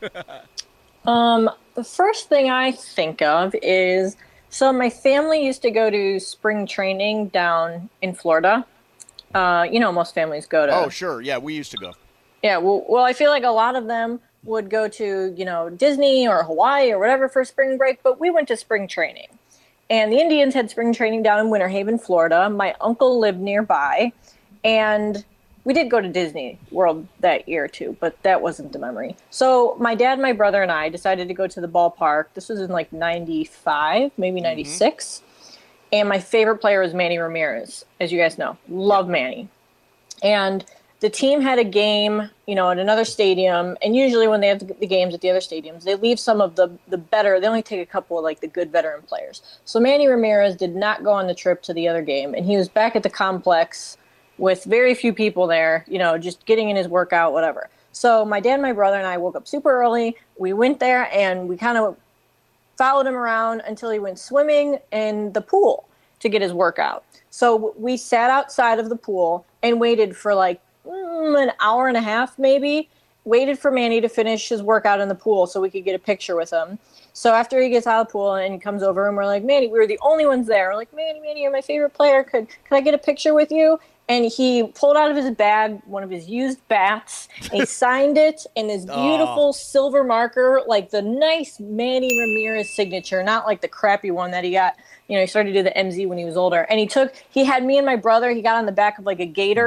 Um, the first thing I think of is so my family used to go to spring training down in Florida. Uh, you know, most families go to. Oh, sure. Yeah, we used to go. Yeah, well, well, I feel like a lot of them would go to, you know, Disney or Hawaii or whatever for spring break, but we went to spring training. And the Indians had spring training down in Winter Haven, Florida. My uncle lived nearby, and we did go to Disney World that year too, but that wasn't the memory. So my dad, my brother, and I decided to go to the ballpark. This was in like ninety-five, maybe ninety-six. And my favorite player was Manny Ramirez, as you guys know. Love Manny. And the team had a game, you know, at another stadium. And usually when they have the games at the other stadiums, they leave some of the, the better, they only take a couple of like the good veteran players. So Manny Ramirez did not go on the trip to the other game. And he was back at the complex with very few people there, you know, just getting in his workout, whatever. So my dad, my brother, and I woke up super early. We went there and we kind of followed him around until he went swimming in the pool to get his workout. So we sat outside of the pool and waited for like mm, an hour and a half, maybe, waited for Manny to finish his workout in the pool so we could get a picture with him. So after he gets out of the pool and he comes over and we're like, Manny, we were the only ones there. We're like, Manny, Manny, you're my favorite player. Could, could I get a picture with you? And he pulled out of his bag one of his used bats. And he signed it in this beautiful Oh. silver marker, like the nice Manny Ramirez signature, not like the crappy one that he got. You know, he started to do the M Z when he was older. And he took, he had me and my brother, he got on the back of like a gator,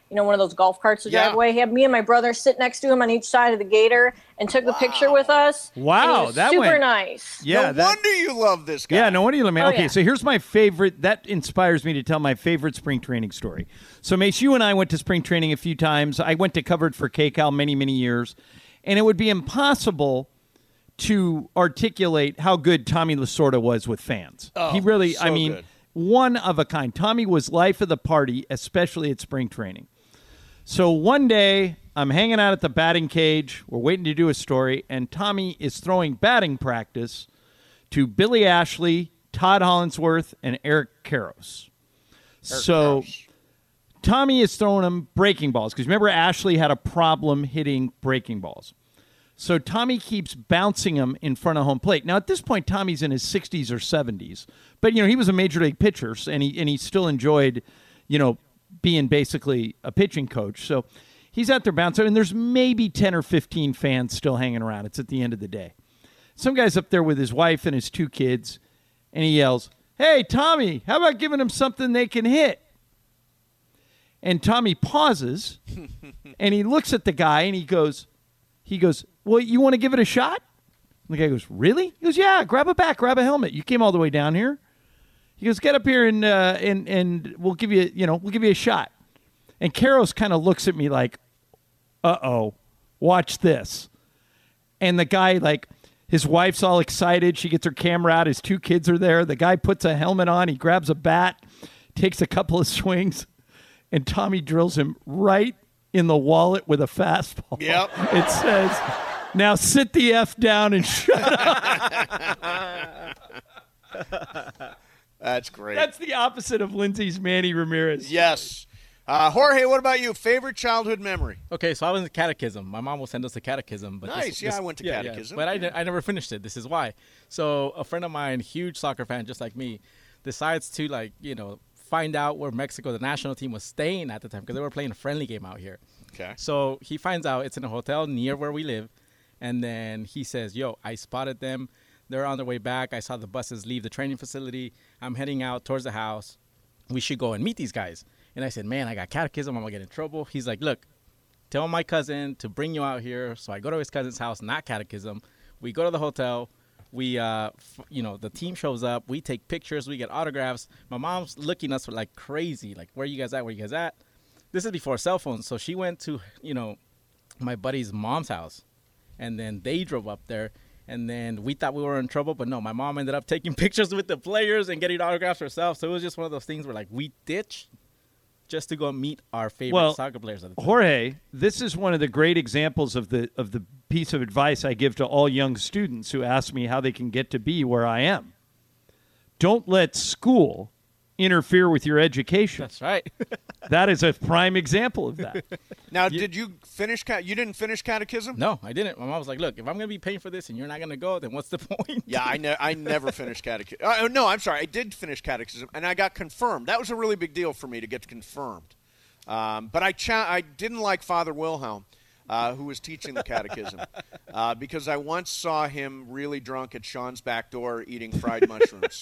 you know, one of those golf carts to Yeah. drive away. He had me and my brother sit next to him on each side of the Gator and took the picture with us. Wow, and he was that super went- nice. Yeah, no that- wonder you love this guy. Yeah, no wonder you love me. Oh, Okay, yeah. so here's my favorite. That inspires me to tell my favorite spring training story. So, Mace, you and I went to spring training a few times. I went to covered for K Cal many, many years. And it would be impossible to articulate how good Tommy Lasorda was with fans. Oh, he really, so I mean, good. one of a kind. Tommy was life of the party, especially at spring training. So one day, I'm hanging out at the batting cage. We're waiting to do a story, and Tommy is throwing batting practice to Billy Ashley, Todd Hollinsworth, and Eric Karros. So Tommy is throwing him breaking balls because remember Ashley had a problem hitting breaking balls. So Tommy keeps bouncing him in front of home plate. Now at this point, Tommy's in his sixties or seventies, but you know he was a major league pitcher, and he and he still enjoyed, you know, being basically a pitching coach. So he's out there bouncing, and there's maybe ten or fifteen fans still hanging around. It's at the end of the day. Some guy's up there with his wife and his two kids, and he yells, "Hey, Tommy, how about giving them something they can hit?" And Tommy pauses, and he looks at the guy, and he goes, he goes, "Well, you want to give it a shot?" And the guy goes, "Really?" He goes, "Yeah, grab a bat, grab a helmet. You came all the way down here." He goes, "Get up here and uh, and and we'll give you, you know, we'll give you a shot." And Karros kind of looks at me like, "Uh-oh, watch this." And the guy, like, his wife's all excited. She gets her camera out. His two kids are there. The guy puts a helmet on. He grabs a bat, takes a couple of swings, and Tommy drills him right in the wallet with a fastball. Yep. It says, "Now sit the F down and shut up." That's great. That's the opposite of Lindsay's Manny Ramirez. Yes. Uh, Jorge, what about you? Favorite childhood memory? Okay, so I was in catechism. My mom will send us to catechism. But Nice. this- Yeah, this- I went to yeah, yeah. catechism. But I, ne- I never finished it. This is why. So a friend of mine, huge soccer fan, just like me, decides to, like, you know, find out where Mexico, the national team, was staying at the time because they were playing a friendly game out here. Okay. So he finds out it's in a hotel near where we live, and then he says, "Yo, I spotted them. They're on their way back. I saw the buses leave the training facility. I'm heading out towards the house. We should go and meet these guys." And I said, "Man, I got catechism. I'm going to get in trouble." He's like, "Look, tell my cousin to bring you out here." So I go to his cousin's house, not catechism. We go to the hotel. We, uh, f- you know, the team shows up. We take pictures. We get autographs. My mom's looking at us like crazy. Like, "Where you guys at? Where you guys at?" This is before cell phones. So she went to, you know, my buddy's mom's house. And then they drove up there. And then we thought we were in trouble. But no, my mom ended up taking pictures with the players and getting autographs herself. So it was just one of those things where, like, we ditched just to go meet our favorite Well, soccer players at the time. Jorge, this is one of the great examples of the of the piece of advice I give to all young students who ask me how they can get to be where I am. Don't let school interfere with your education. That's right. That is a prime example of that. Now, did you finish? Cat- you didn't finish catechism? No, I didn't. My mom was like, "Look, if I'm going to be paying for this and you're not going to go, then what's the point?" Yeah, I, ne- I never finished catechism. Uh, no, I'm sorry. I did finish catechism, and I got confirmed. That was a really big deal for me to get confirmed. Um, but I cha- I didn't like Father Wilhelm, uh, who was teaching the catechism, uh, because I once saw him really drunk at Sean's back door eating fried mushrooms.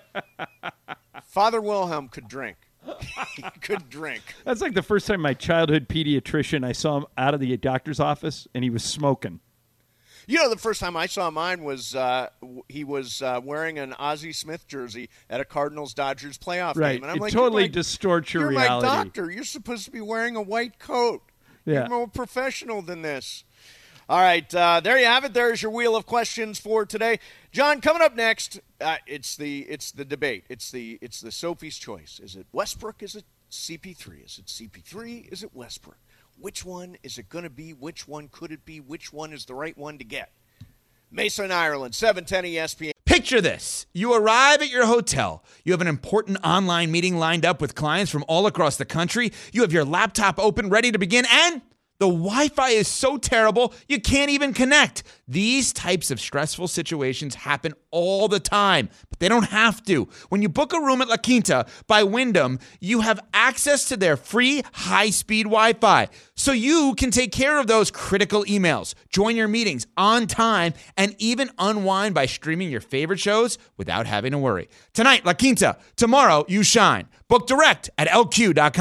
Father Wilhelm could drink. He could drink. That's like the first time my childhood pediatrician, I saw him out of the doctor's office, and he was smoking. You know, the first time I saw mine was uh, w- he was uh, wearing an Ozzie Smith jersey at a Cardinals-Dodgers playoff Right. game. And I'm It like, totally you're my, distorts your you're reality. my doctor. You're supposed to be wearing a white coat. Yeah. You're more professional than this. All right, uh, there you have it. There's your wheel of questions for today, John. Coming up next, uh, it's the it's the debate. It's the it's the Sophie's choice. Is it Westbrook? Is it C P three? Is it C P three? Is it Westbrook? Which one is it going to be? Which one could it be? Which one is the right one to get? Mason, Ireland, seven ten E S P N. Picture this. You arrive at your hotel. You have an important online meeting lined up with clients from all across the country. You have your laptop open, ready to begin, and the Wi-Fi is so terrible, you can't even connect. These types of stressful situations happen all the time, but they don't have to. When you book a room at La Quinta by Wyndham, you have access to their free high-speed Wi-Fi, so you can take care of those critical emails, join your meetings on time, and even unwind by streaming your favorite shows without having to worry. Tonight, La Quinta. Tomorrow, you shine. Book direct at L Q dot com.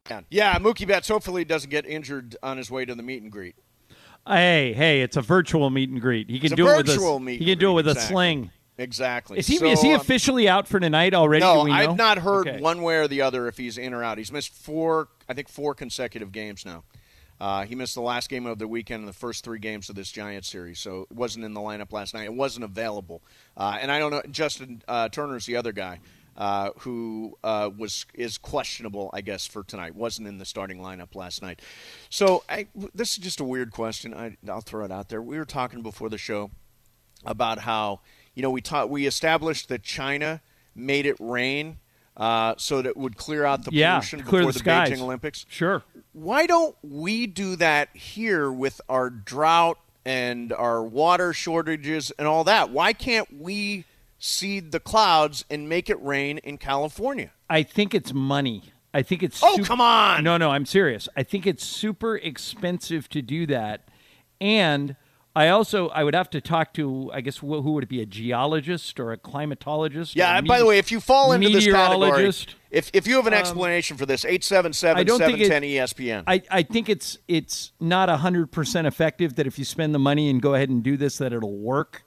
Yeah, Mookie Betts hopefully doesn't get injured on his way to the meet and greet. Hey, hey, it's a virtual meet and greet. He can It's a do it with virtual a meet he can and do it greet, with a exactly. sling. Exactly. Is he So, is he um, officially out for tonight already? No, Do we know? I've not heard Okay. one way or the other if he's in or out. He's missed four, I think, four consecutive games now. Uh, he missed the last game of the weekend and the first three games of this Giants series, so it wasn't in the lineup last night. It wasn't available. Uh, and I don't know, Justin uh, Turner's the other guy uh, who uh, was is questionable, I guess, for tonight. Wasn't in the starting lineup last night. So I, this is just a weird question. I, I'll throw it out there. We were talking before the show about how, you know, we taught, we established that China made it rain uh, so that it would clear out the Yeah, pollution clear before the the, skies. Beijing Olympics. Sure. Why don't we do that here with our drought and our water shortages and all that? Why can't we seed the clouds and make it rain in California? I think it's money. I think it's Oh, sup- come on. No, no, I'm serious. I think it's super expensive to do that. And I also I would have to talk to, I guess, who who would it be, a geologist or a climatologist? Yeah, or a and by the mete- way, if you fall into this category, meteorologist? if if you have an Um, explanation for this, eight seven I seven, don't think seven it- ten E S P N. I, I think it's it's not one hundred percent effective that if you spend the money and go ahead and do this, that it'll work.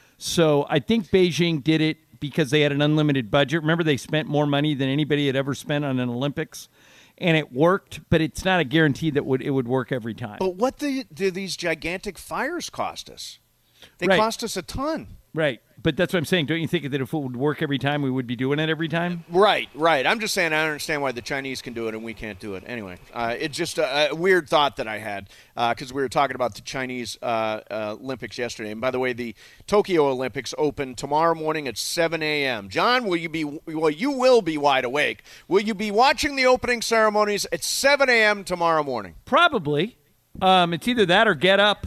So I think Beijing did it because they had an unlimited budget. Remember, they spent more money than anybody had ever spent on an Olympics, and it worked, but it's not a guarantee that would it would work every time. But what the, do these gigantic fires cost us? They Right. cost us a ton. Right. But that's what I'm saying. Don't you think that if it would work every time, we would be doing it every time? Right, right. I'm just saying I don't understand why the Chinese can do it and we can't do it. Anyway, uh, it's just a, a weird thought that I had because uh, we were talking about the Chinese uh, uh, Olympics yesterday. And by the way, the Tokyo Olympics open tomorrow morning at seven a.m. John, will you be? Well, you will be wide awake. Will you be watching the opening ceremonies at seven a.m. tomorrow morning? Probably. Um, it's either that or Get Up.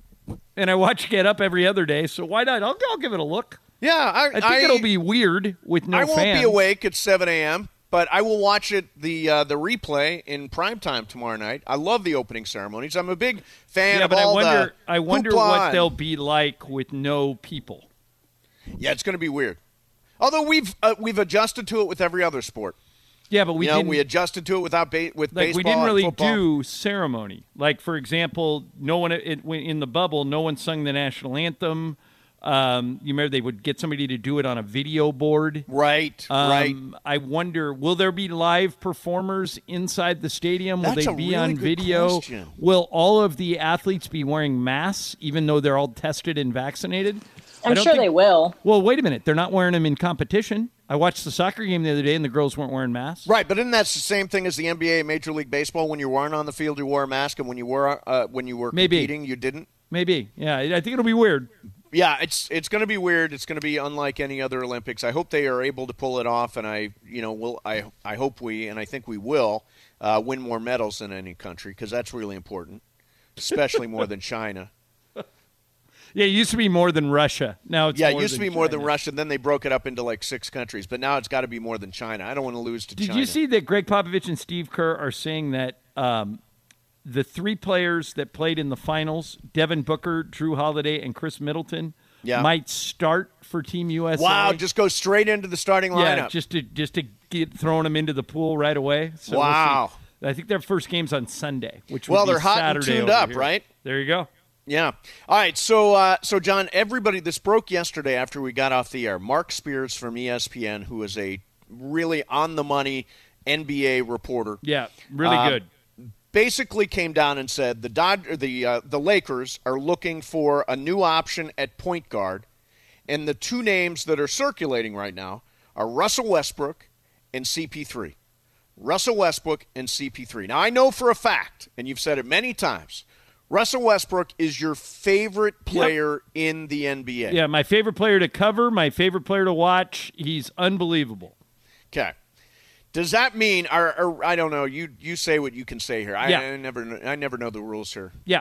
And I watch Get Up every other day, so why not? I'll, I'll give it a look. Yeah, I, I think I- it'll be weird with no I won't fans. be awake at seven a.m., but I will watch it the uh, the replay in primetime tomorrow night. I love the opening ceremonies. I'm a big fan Yeah, of but I all wonder. the I wonder hoopla what and- they'll be like with no people. Yeah, it's going to be weird. Although we've uh, we've adjusted to it with every other sport. Yeah, but we you know, didn't. we adjusted to it without ba- with like baseball we didn't and really football. do ceremony. Like for example, no one it, in the bubble, no one sung the national anthem. Um, you remember they would get somebody to do it on a video board. Right, um, right. I wonder, will there be live performers inside the stadium? Will That's they a be really on good video? question. Will all of the athletes be wearing masks, even though they're all tested and vaccinated? I I'm don't sure think- they will. Well, wait a minute. They're not wearing them in competition. I watched the soccer game the other day, and the girls weren't wearing masks. Right, but isn't that the same thing as the N B A, Major League Baseball? When you weren't on the field, you wore a mask, and when you were uh, when you were Maybe. competing, you didn't. Maybe. Yeah, I think it'll be weird. Yeah, it's it's going to be weird. It's going to be unlike any other Olympics. I hope they are able to pull it off, and I, you know, will I I hope we and I think we will uh, win more medals than any country because that's really important, especially more than China. Yeah, it used to be more than Russia. Now it's yeah, more it used to than be more China. than Russia. Then they broke it up into like six countries, but now it's got to be more than China. I don't want to lose to Did China. you see that Greg Popovich and Steve Kerr are saying that um, the three players that played in the finals, Devin Booker, Drew Holiday, and Chris Middleton, Yeah. might start for Team U S A? Wow, just go straight into the starting lineup. Yeah, just to just to get throwing them into the pool right away. So we'll Wow. see. I think their first game's on Sunday, which would Well, be they're hot and Saturday tuned over up, here. right? There you go. Yeah. All right. So, uh, so John, everybody, this broke yesterday after we got off the air. Mark Spears from E S P N, who is a really on the money N B A reporter. Yeah, really uh, good. Basically, came down and said the Dod- or the uh, the Lakers are looking for a new option at point guard, and the two names that are circulating right now are Russell Westbrook and C P three. Russell Westbrook and C P three. Now, I know for a fact, and you've said it many times, Russell Westbrook is your favorite player in the N B A. Yeah, my favorite player to cover, my favorite player to watch. He's unbelievable. Okay. Does that mean, or, or I don't know, you you say what you can say here. I, Yeah. I never kn- I never know the rules here. Yeah.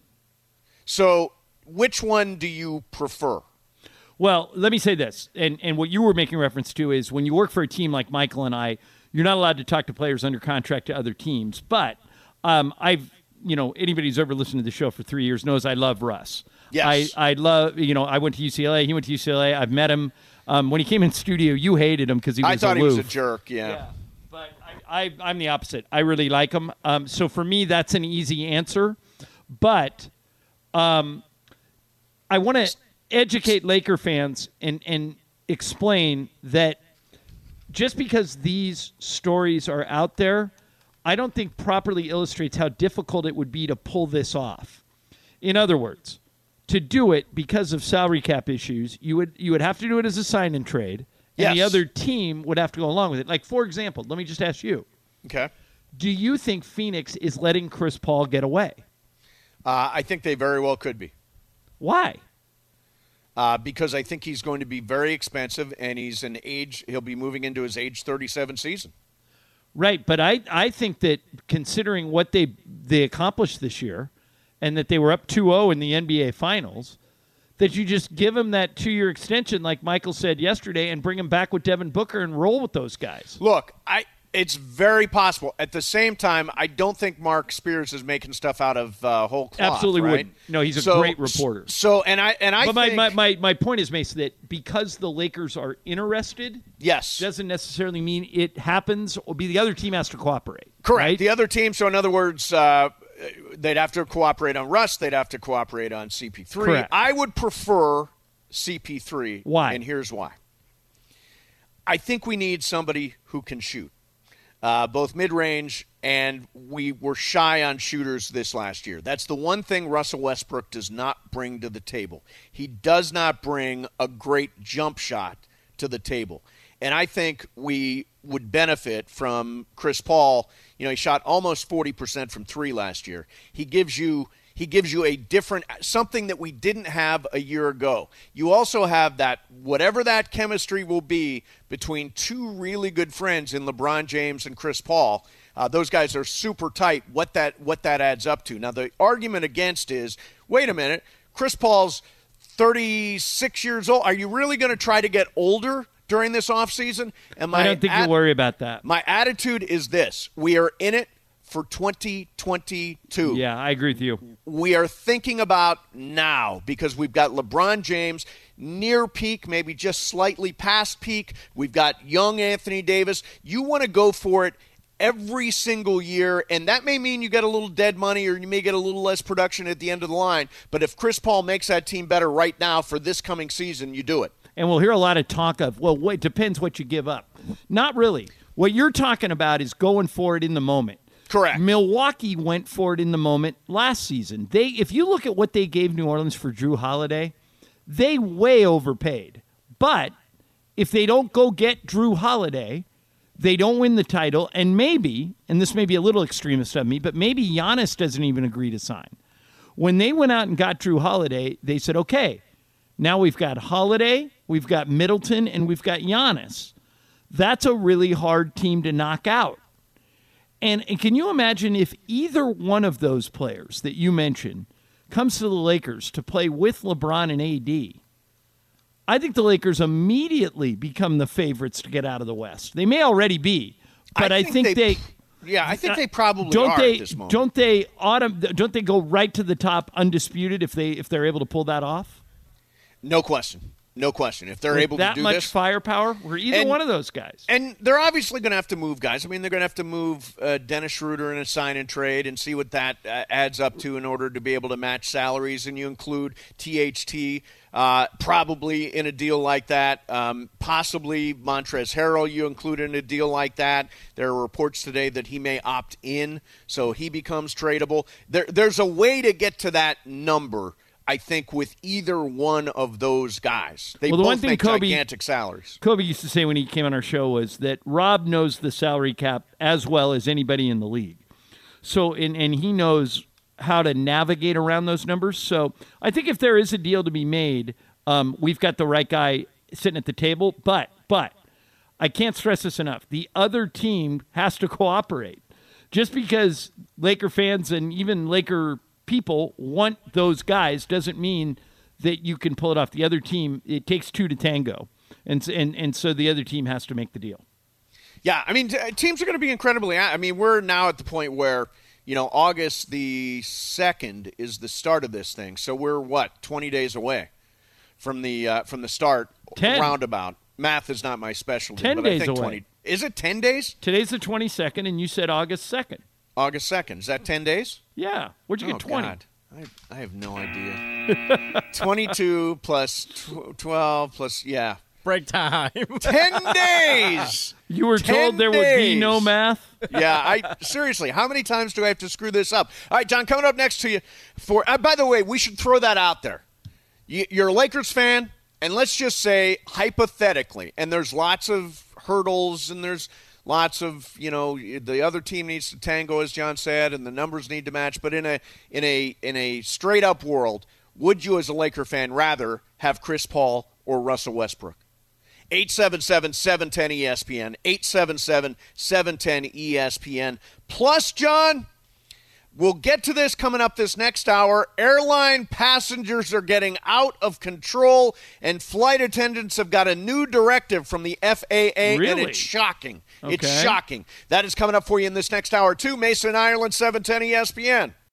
So, which one do you prefer? Well, let me say this, and, and what you were making reference to is when you work for a team like Michael and I, you're not allowed to talk to players under contract to other teams. But um, I've, you know, anybody who's ever listened to the show for three years knows I love Russ. Yes. I, I love, you know, I went to U C L A. He went to U C L A. I've met him. Um, when he came in studio, you hated him because he was I thought aloof. he was a jerk, yeah. But I, I'm the opposite. I really like him. Um, so for me, that's an easy answer. But um, I want to educate Laker fans and, and explain that just because these stories are out there, I don't think properly illustrates how difficult it would be to pull this off. In other words, to do it because of salary cap issues, you would you would have to do it as a sign and trade, and Yes. the other team would have to go along with it. Like, for example, let me just ask you. Okay. Do you think Phoenix is letting Chris Paul get away? Uh, I think they very well could be. Why? Uh, because I think he's going to be very expensive, and he's an age. He'll be moving into his age thirty-seven season. Right, but I, I think that considering what they they accomplished this year and that they were up two oh in the N B A Finals, that you just give him that two-year extension like Michael said yesterday and bring him back with Devin Booker and roll with those guys. Look, I it's very possible. At the same time, I don't think Mark Spears is making stuff out of uh, whole cloth. Absolutely right? wouldn't. No, he's a So- great reporter. So, and I and I but my, think, my, my, my point is, Mason, that because the Lakers are interested, yes, doesn't necessarily mean it happens. Or be the other team has to cooperate. correct. Right? The other team. So, in other words, uh, they'd have to cooperate on Russ. They'd have to cooperate on C P three. Correct. I would prefer C P three. Why? And here's why. I think we need somebody who can shoot. Uh, both mid-range, and we were shy on shooters this last year. That's the one thing Russell Westbrook does not bring to the table. He does not bring a great jump shot to the table. And I think we would benefit from Chris Paul. You know, he shot almost forty percent from three last year. He gives you he gives you a different something that we didn't have a year ago. You also have that whatever that chemistry will be between two really good friends in LeBron James and Chris Paul. Uh, those guys are super tight. What that what that adds up to. Now the argument against is, wait a minute, Chris Paul's thirty-six years old. Are you really going to try to get older during this offseason? And my I don't think at- you worry about that. My attitude is this: we are in it for twenty twenty-two. Yeah, I agree with you. We are thinking about now because we've got LeBron James near peak, maybe just slightly past peak. We've got young Anthony Davis. You want to go for it every single year, and that may mean you get a little dead money or you may get a little less production at the end of the line. But if Chris Paul makes that team better right now for this coming season, you do it. And we'll hear a lot of talk of, well, wait, depends what you give up. Not really. What you're talking about is going for it in the moment. Correct. Milwaukee went for it in the moment last season. They, if you look at what they gave New Orleans for Drew Holiday, they way overpaid. But if they don't go get Drew Holiday, they don't win the title, and maybe, and this may be a little extremist of me, but maybe Giannis doesn't even agree to sign. When they went out and got Drew Holiday, they said, okay, now we've got Holiday, we've got Middleton, and we've got Giannis. That's a really hard team to knock out. And, and can you imagine if either one of those players that you mentioned comes to the Lakers to play with LeBron and A D? I think the Lakers immediately become the favorites to get out of the West. They may already be, but I, I think, think they, they- yeah, I think they probably don't are they, at this moment. Don't they autom- Don't they go right to the top undisputed if they if they're able to pull that off? No question. No question. If they're With able that to do much this, firepower, we're either And- one of those guys. and they're obviously going to have to move guys. I mean, they're going to have to move uh, Dennis Schroeder in a sign and trade and see what that uh, adds up to in order to be able to match salaries. And you include T H T uh, probably in a deal like that. Um, possibly Montrezl Harrell you include in a deal like that. There are reports today that he may opt in, so he becomes tradable. There, there's a way to get to that number, I think, with either one of those guys. They Well, the both one thing make Kobe- gigantic salaries. Kobe used to say when he came on our show was that Rob knows the salary cap as well as anybody in the league. So, and, and he knows how to navigate around those numbers. So I think if there is a deal to be made, um, we've got the right guy sitting at the table. But, but I can't stress this enough. The other team has to cooperate. Just because Laker fans and even Laker people want those guys doesn't mean that you can pull it off. The other team, it takes two to tango. And, and, and so the other team has to make the deal. Yeah, I mean, t- teams are going to be incredibly. I mean, we're now at the point where, you know, August the second is the start of this thing. So we're what twenty days away from the uh, from the start. Ten. Roundabout. Math is not my specialty. Ten but days I think away. twenty. Is it ten days? Today's the twenty-second, and you said August second. August second. Is that ten days? Yeah. Where'd you oh, get twenty? God. I, I have no idea. twenty-two plus tw- twelve plus, yeah. Break time. ten days. You were ten told there days. would be no math? Yeah, I seriously, how many times do I have to screw this up? All right, John, coming up next to you. For uh, by the way, we should throw that out there. You, you're a Lakers fan, and let's just say hypothetically, and there's lots of hurdles, and there's lots of, you know, the other team needs to tango, as John said, and the numbers need to match. But in a in a in a straight up world, would you, as a Laker fan, rather have Chris Paul or Russell Westbrook? eight seven seven, seven one zero, E S P N, eight seven seven, seven one zero, E S P N. Plus, John, we'll get to this coming up this next hour. Airline passengers are getting out of control, and flight attendants have got a new directive from the F A A, Really? and it's shocking. It's Okay. shocking. That is coming up for you in this next hour, too. Mason, Ireland, seven ten E S P N.